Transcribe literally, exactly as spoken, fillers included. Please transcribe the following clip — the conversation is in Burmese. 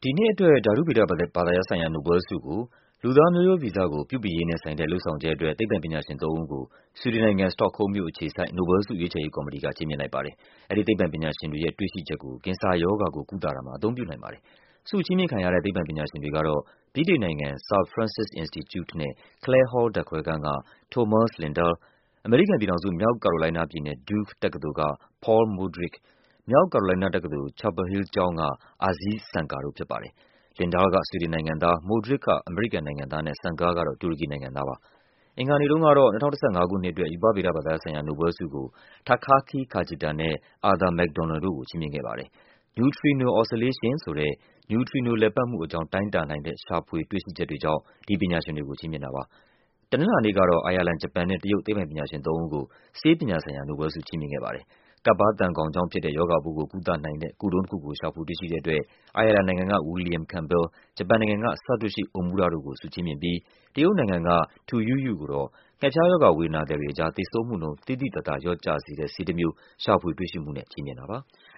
ဒီနှစ်အတွက်ဓာတုဗေဒဘာသာရပ်ဆိုင်ရာနိုဘယ်လ်ဆုကိုလူသားမျိုးရိုးဗီဇကိုပြုပြင်ရေးနဲ့ဆိုင်တဲ့လုပ်ဆောင်ချက်အတွက်သိပ္ပံပညာရှင်သုံးဦးကိုဆွီဒင်နိုင်ငံ၊ စတော့ဟုမ်းမြို့အခြေစိုက်နိုဘယ်လ်ဆုရွေးချယ်ရေးကော်မတီကချီးမြှင့်လိုက်ပါတယ်။ အဲဒီသိပ္ပံပညာရှင်တွေရဲ့တွေ့ရှိချက်ကို ကင်ဆာရောဂါကိုကုသတာမှာအသုံးပြုနိုင်ပါတယ်။ ဆုချီးမြှင့်ခံရတဲ့သိပ္ပံပညာရှင်တွေကတော့ ဗြိတိန်နိုင်ငံ၊ Sir Francis Institute နဲ့ Clare Hall ဓာတ်ခွဲခန်းက Thomas Lindell ၊ အမေရိကန်ပြည်ထောင်စု၊ မြောက်ကာရိုလိုင်းနားပြည်နယ်၊ Duke တက္ကသိုလ်က Paul Modrich ၊ မြောက်ကာရိုလိုင်းနားတက္ကသိုလ်၊ Chapel Hill ကျောင်းက Aziz Sancar တို့ဖြစ်ပါတယ်။ Lindell က ဆွီဒင်နိုင်ငံသား၊ Modrich က အမေရိကန်နိုင်ငံသားနဲ့ Sancar ကတော့ တူရကီနိုင်ငံသားပါ။ အင်္ဂါနေ့တုန်းကတော့ ၂၀၁၅ ခုနှစ်အတွက် ရူပဗေဒဘာသာရပ်ဆိုင်ရာနိုဘယ်လ်ဆုကို Takaaki Kajita နဲ့ Arthur McDonald တို့ကို ချီးမြှင့်ခဲ့ပါတယ်။ Neutrino oscillation ဆိုတဲ့ နျူထရီနိုလည်ပတ်မှုအကြောင်း တိုင်းတာနိုင်တဲ့ ရှာဖွေတွေ့ရှိချက်တွေကြောင့် ဒီပညာရှင်တွေကို ချီးမြှင့်တာပါ။ တနင်္လာနေ့ကတော့ အိုင်ယာလန်၊ ဂျပန်နဲ့ တရုတ် သိပ္ပံပညာရှင်သုံးဦးကို ဆေးပညာဆိုင်ရာနိုဘယ်လ်ဆု ချီးမြှင့်ခဲ့ပါတယ်။ ကပ်ပါးသံခေါင်ကြောင့်ဖြစ်တဲ့ရောဂါပိုးကို ကုသနိုင်တဲ့ ကုထုံးတခုကို ရှာဖွေတွေ့ရှိတဲ့အတွက် အိုင်ယာလန်နိုင်ငံက William Campbell ၊ ဂျပန်နိုင်ငံက Satoshi Omura တို့ကို ဆုချီးမြှင့်ပြီး တရုတ်နိုင်ငံက Tu Youyou ကိုတော့ ငှက်ဖျားရောဂါဝေဒနာသည်တွေကြား သေဆုံးမှုနှုန်း သိသိသာသာလျော့ကျစေတဲ့ဆေးတမျိုး ရှာဖွေတွေ့ရှိမှုနဲ့ ချီးမြှင့်တာပါ။